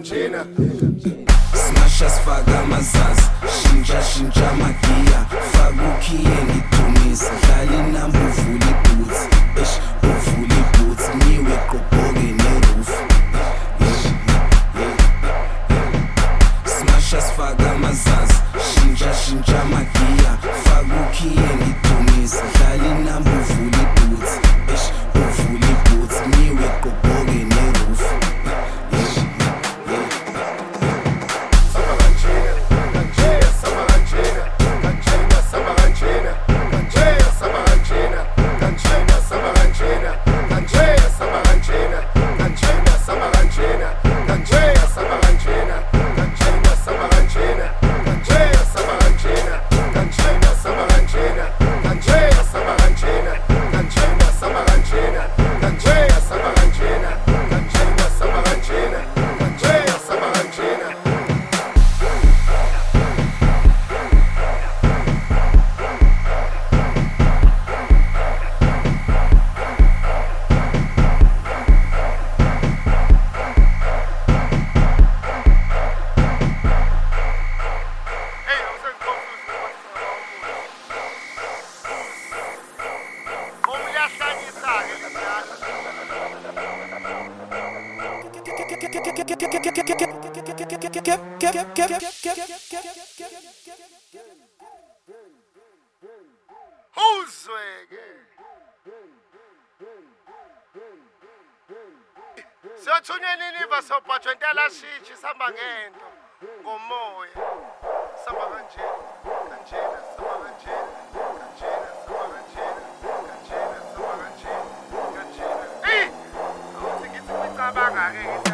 Smasha sifaka amazazi, shintsha magiya, faka ukhiye ngidumisa, dlala inamba uvula iboots, uvula iboots, niwe qobhoke neroof. Smasha sifaka amazazi, shintsha magiya, faka ukhiye ngidumisa, dlala inamba uvula iboots, uvula iboots, niwe qobhoke neroof. Siyothunya nini sobhathwa intela shitshi samba ngento ngomoya samba kanjena samba kanjena samba kanjena. Awuthi ngithi ngicabanga ke